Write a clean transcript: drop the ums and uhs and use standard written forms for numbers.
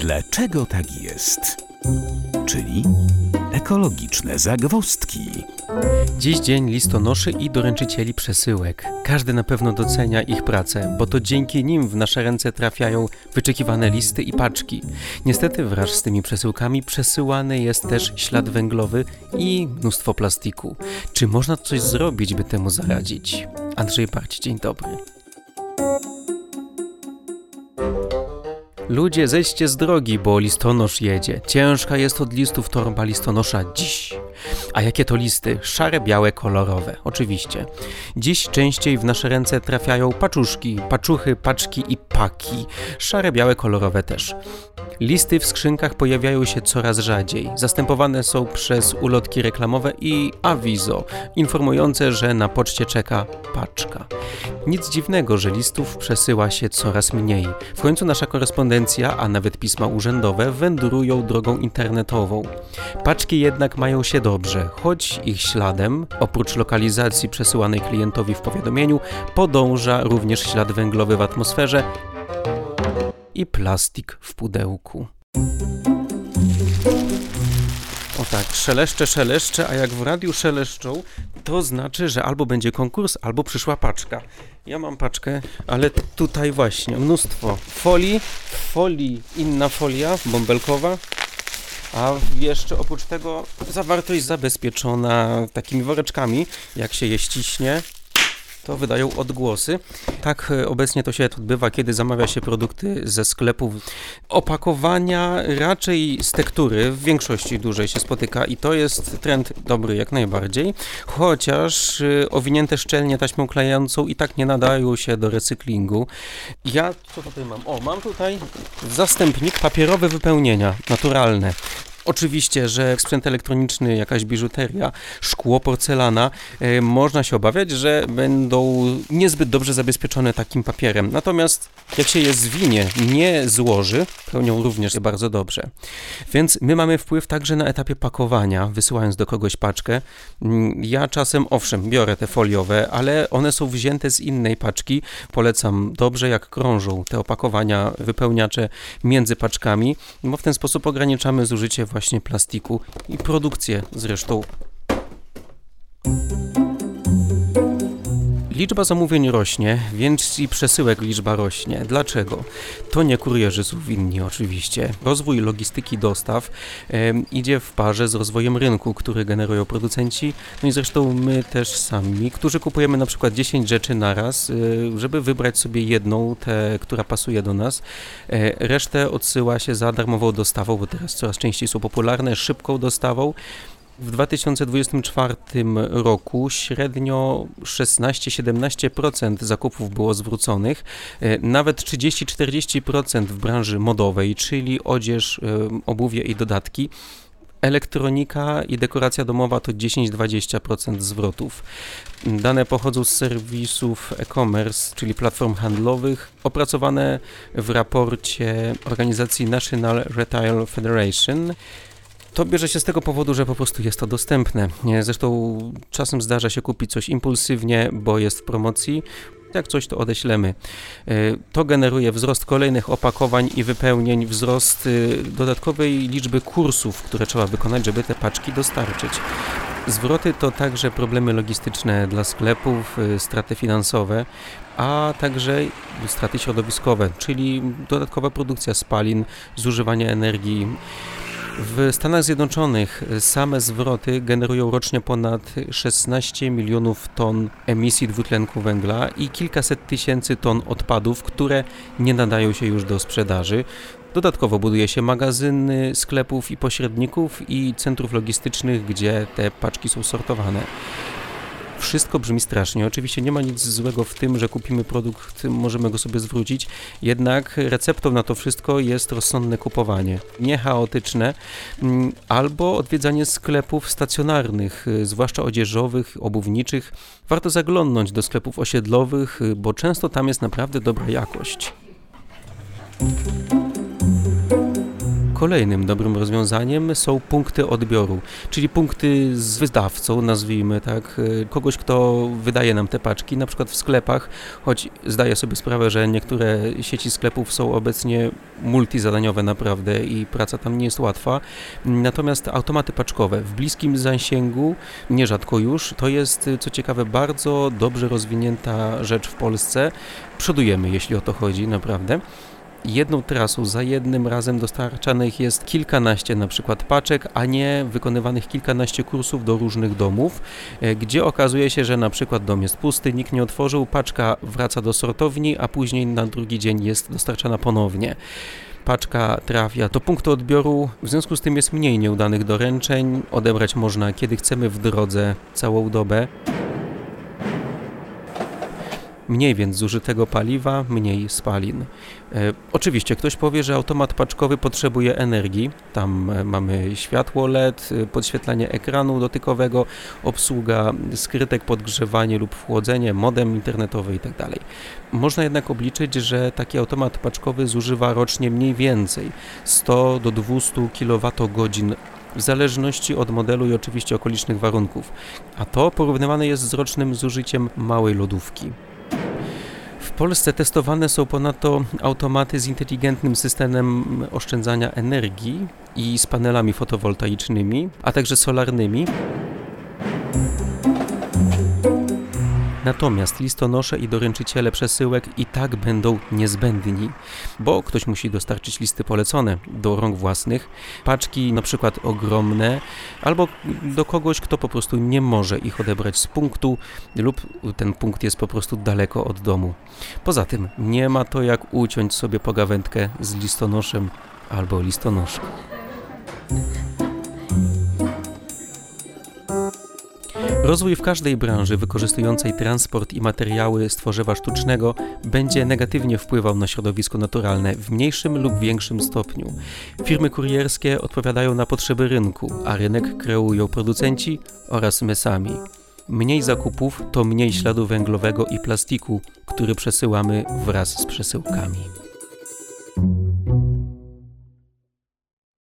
Dlaczego tak jest? Czyli ekologiczne zagwozdki. Dziś dzień listonoszy i doręczycieli przesyłek. Każdy na pewno docenia ich pracę, bo to dzięki nim w nasze ręce trafiają wyczekiwane listy i paczki. Niestety wraz z tymi przesyłkami przesyłany jest też ślad węglowy i mnóstwo plastiku. Czy można coś zrobić, by temu zaradzić? Andrzej Parć, dzień dobry. Ludzie, zejdźcie z drogi, bo listonosz jedzie. Ciężka jest od listów torba listonosza dziś. A jakie to listy? Szare, białe, kolorowe. Oczywiście. Dziś częściej w nasze ręce trafiają paczuszki, paczuchy, paczki i paki. Szare, białe, kolorowe też. Listy w skrzynkach pojawiają się coraz rzadziej. Zastępowane są przez ulotki reklamowe i awizo, informujące, że na poczcie czeka paczka. Nic dziwnego, że listów przesyła się coraz mniej. W końcu nasza korespondencja, a nawet pisma urzędowe wędrują drogą internetową. Paczki jednak mają się dobrze, choć ich śladem, oprócz lokalizacji przesyłanej klientowi w powiadomieniu, podąża również ślad węglowy w atmosferze i plastik w pudełku. O tak, szeleszcze, a jak w radiu szeleszczą, to znaczy, że albo będzie konkurs, albo przyszła paczka. Ja mam paczkę, ale tutaj właśnie mnóstwo folii, inna folia bąbelkowa, a jeszcze oprócz tego zawartość zabezpieczona takimi woreczkami, jak się je ściśnie, to wydają odgłosy. Tak obecnie to się odbywa, kiedy zamawia się produkty ze sklepów. Opakowania raczej z tektury w większości dużej się spotyka i to jest trend dobry jak najbardziej, chociaż owinięte szczelnie taśmą klejącą i tak nie nadają się do recyklingu. Ja co tutaj mam? Mam tutaj zastępnik papierowe wypełnienia, naturalne. Oczywiście, że sprzęt elektroniczny, jakaś biżuteria, szkło, porcelana, można się obawiać, że będą niezbyt dobrze zabezpieczone takim papierem. Natomiast jak się je zwinie, nie złoży, pełnią również bardzo dobrze. Więc my mamy wpływ także na etapie pakowania, wysyłając do kogoś paczkę. Ja czasem, owszem, biorę te foliowe, ale one są wzięte z innej paczki. Polecam dobrze, jak krążą te opakowania, wypełniacze między paczkami, bo w ten sposób ograniczamy zużycie właśnie plastiku i produkcję zresztą. Liczba zamówień rośnie, więc i przesyłek liczba rośnie. Dlaczego? To nie kurierzy są winni oczywiście. Rozwój logistyki dostaw idzie w parze z rozwojem rynku, który generują producenci, no i zresztą my też sami, którzy kupujemy na przykład 10 rzeczy naraz, żeby wybrać sobie jedną, tę, która pasuje do nas. Resztę odsyła się za darmową dostawą, bo teraz coraz częściej są popularne, szybką dostawą. W 2024 roku średnio 16-17% zakupów było zwróconych, nawet 30-40% w branży modowej, czyli odzież, obuwie i dodatki. Elektronika i dekoracja domowa to 10-20% zwrotów. Dane pochodzą z serwisów e-commerce, czyli platform handlowych, opracowane w raporcie organizacji National Retail Federation. To bierze się z tego powodu, że po prostu jest to dostępne. Zresztą czasem zdarza się kupić coś impulsywnie, bo jest w promocji. Jak coś, to odeślemy. To generuje wzrost kolejnych opakowań i wypełnień, wzrost dodatkowej liczby kursów, które trzeba wykonać, żeby te paczki dostarczyć. Zwroty to także problemy logistyczne dla sklepów, straty finansowe, a także straty środowiskowe, czyli dodatkowa produkcja spalin, zużywanie energii. W Stanach Zjednoczonych same zwroty generują rocznie ponad 16 milionów ton emisji dwutlenku węgla i kilkaset tysięcy ton odpadów, które nie nadają się już do sprzedaży. Dodatkowo buduje się magazyny sklepów i pośredników i centrów logistycznych, gdzie te paczki są sortowane. Wszystko brzmi strasznie. Oczywiście nie ma nic złego w tym, że kupimy produkt, możemy go sobie zwrócić, jednak receptą na to wszystko jest rozsądne kupowanie, nie chaotyczne, albo odwiedzanie sklepów stacjonarnych, zwłaszcza odzieżowych, obuwniczych. Warto zaglądnąć do sklepów osiedlowych, bo często tam jest naprawdę dobra jakość. Kolejnym dobrym rozwiązaniem są punkty odbioru, czyli punkty z wydawcą, nazwijmy tak, kogoś, kto wydaje nam te paczki, na przykład w sklepach, choć zdaję sobie sprawę, że niektóre sieci sklepów są obecnie multizadaniowe naprawdę i praca tam nie jest łatwa. Natomiast automaty paczkowe w bliskim zasięgu, nierzadko już, to jest, co ciekawe, bardzo dobrze rozwinięta rzecz w Polsce. Przodujemy, jeśli o to chodzi, naprawdę. Jedną trasą, za jednym razem dostarczanych jest kilkanaście na przykład paczek, a nie wykonywanych kilkanaście kursów do różnych domów, gdzie okazuje się, że na przykład dom jest pusty, nikt nie otworzył, paczka wraca do sortowni, a później na drugi dzień jest dostarczana ponownie. Paczka trafia do punktu odbioru, w związku z tym jest mniej nieudanych doręczeń, odebrać można kiedy chcemy w drodze całą dobę. Mniej więc zużytego paliwa, mniej spalin. Oczywiście ktoś powie, że automat paczkowy potrzebuje energii. Tam mamy światło LED, podświetlanie ekranu dotykowego, obsługa skrytek, podgrzewanie lub chłodzenie, modem internetowy itd. Można jednak obliczyć, że taki automat paczkowy zużywa rocznie mniej więcej 100 do 200 kWh w zależności od modelu i oczywiście okolicznych warunków. A to porównywane jest z rocznym zużyciem małej lodówki. W Polsce testowane są ponadto automaty z inteligentnym systemem oszczędzania energii i z panelami fotowoltaicznymi, a także solarnymi. Natomiast listonosze i doręczyciele przesyłek i tak będą niezbędni, bo ktoś musi dostarczyć listy polecone do rąk własnych, paczki na przykład ogromne, albo do kogoś, kto po prostu nie może ich odebrać z punktu lub ten punkt jest po prostu daleko od domu. Poza tym nie ma to jak uciąć sobie pogawędkę z listonoszem albo listonoszką. Rozwój w każdej branży wykorzystującej transport i materiały z tworzywa sztucznego będzie negatywnie wpływał na środowisko naturalne w mniejszym lub większym stopniu. Firmy kurierskie odpowiadają na potrzeby rynku, a rynek kreują producenci oraz my sami. Mniej zakupów to mniej śladu węglowego i plastiku, który przesyłamy wraz z przesyłkami.